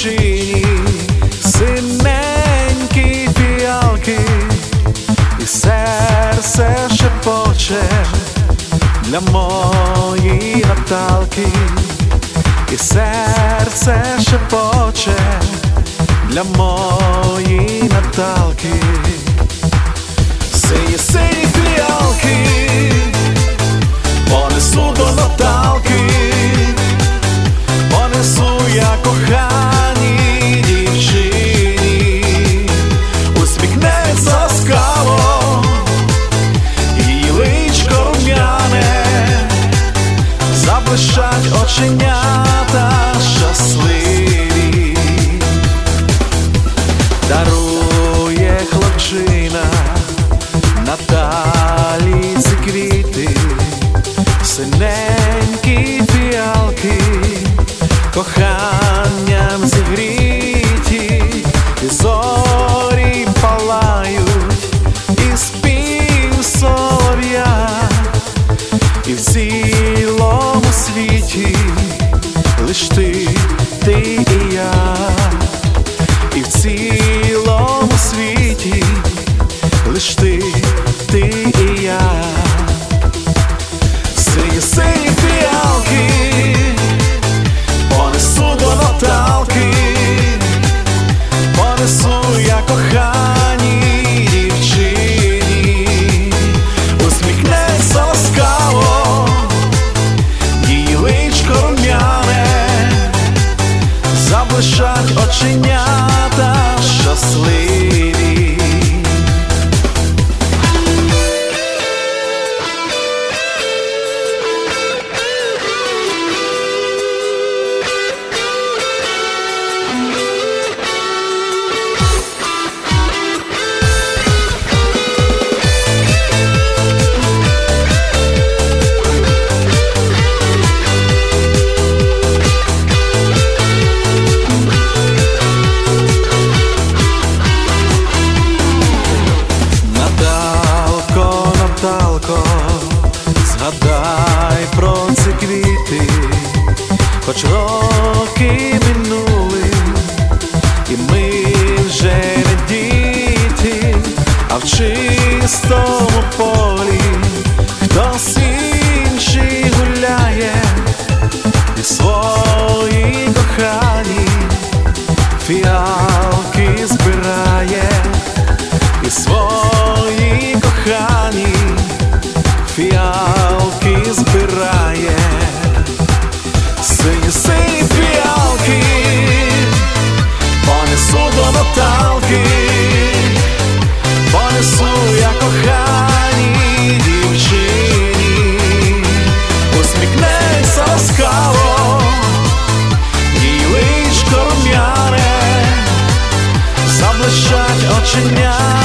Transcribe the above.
дівчині синенькі фіалки, і серце шепоче для моєї Наталки, і серце шепоче для моєї Наталки. Сині, сині фіалки понесу до Наталки, понесу я коханій дівчині. Усміхнеться ласкаво, її личко рум'яне, заблищать оченята щасливі. Дарує хлопчина Наталіці квіти, синенькі фіалки, коханням зігріті, і зорі палають, і спів солов'я, і в цілому світі лиш ти і я, і в цілому світі лиш ти і я. Сині, сині фіалки понесу до Наталки, понесу я коханій дівчині. Усміхнеться ласкаво, її личко рум'яне, заблищать оченята щасливі. Наталко, згадай про ці квіти, хоч роки минули, і ми вже не діти, а в чистому полі хтось інший гуляє, і свої кохані фіалки збирає, і свої кохані фіалки збирає. Сині, сині фіалки понесу до Наталки, понесу я коханій дівчині. Усміхнеться ласкаво, її личко рум'яне, заблищать оченята